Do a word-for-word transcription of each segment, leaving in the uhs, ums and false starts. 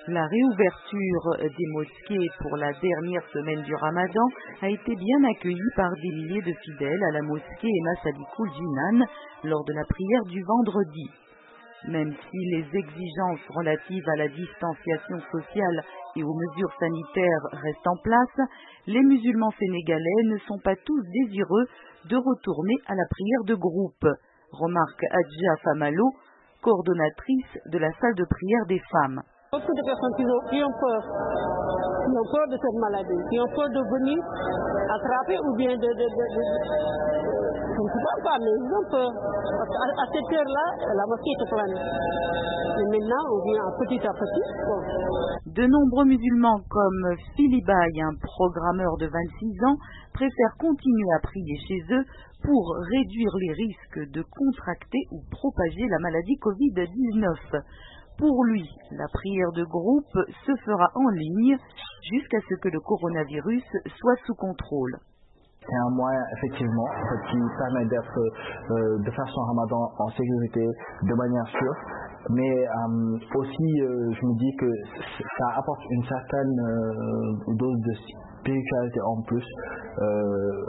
La réouverture des mosquées pour la dernière semaine du Ramadan a été bien accueillie par des milliers de fidèles à la mosquée Emma Salikul Jinan lors de la prière du vendredi. Même si les exigences relatives à la distanciation sociale et aux mesures sanitaires restent en place, les musulmans sénégalais ne sont pas tous désireux de retourner à la prière de groupe, remarque Adja Famalo, coordonnatrice de la salle de prière des femmes. Beaucoup de personnes qui ont, qui ont peur, qui ont peur de cette maladie, qui ont peur de venir attraper ou bien de... de, de, de je ne sais pas, mais ils ont peur. À, à cette heure-là, la mosquée est pleine. Et maintenant, on vient petit à petit. Bon. De nombreux musulmans comme Philibaï, un programmeur de vingt-six ans, préfèrent continuer à prier chez eux pour réduire les risques de contracter ou propager la maladie covid dix-neuf. Pour lui, la prière de groupe se fera en ligne jusqu'à ce que le coronavirus soit sous contrôle. C'est un moyen effectivement en fait, qui permet d'être, euh, de faire son ramadan en sécurité, de manière sûre. Mais euh, aussi, euh, je me dis que ça apporte une certaine euh, dose de spiritualité en plus euh,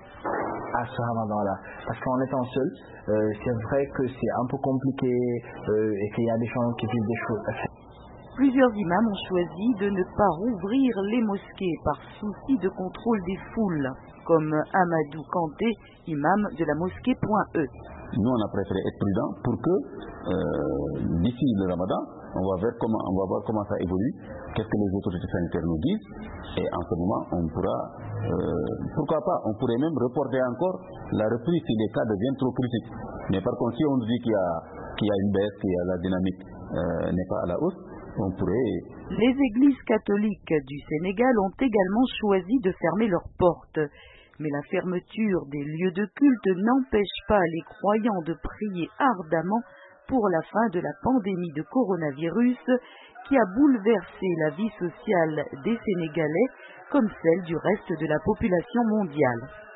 à ce ramadan-là. Parce qu'en étant seul, euh, c'est vrai que c'est un peu compliqué euh, et qu'il y a des gens qui vivent des choses. Plusieurs imams ont choisi de ne pas rouvrir les mosquées par souci de contrôle des foules, comme Amadou Kanté, imam de la mosquée.e. Nous, on a préféré être prudent pour que, euh, d'ici le ramadan, on va, voir comment, on va voir comment ça évolue, qu'est-ce que les autorités sanitaires nous disent, et en ce moment, on pourra, euh, pourquoi pas, on pourrait même reporter encore la reprise si les cas deviennent trop critiques. Mais par contre, si on nous dit qu'il y a, qu'il y a une baisse, qu'il y a la dynamique euh, n'est pas à la hausse, on pourrait... Les églises catholiques du Sénégal ont également choisi de fermer leurs portes. Mais la fermeture des lieux de culte n'empêche pas les croyants de prier ardemment pour la fin de la pandémie de coronavirus qui a bouleversé la vie sociale des Sénégalais comme celle du reste de la population mondiale.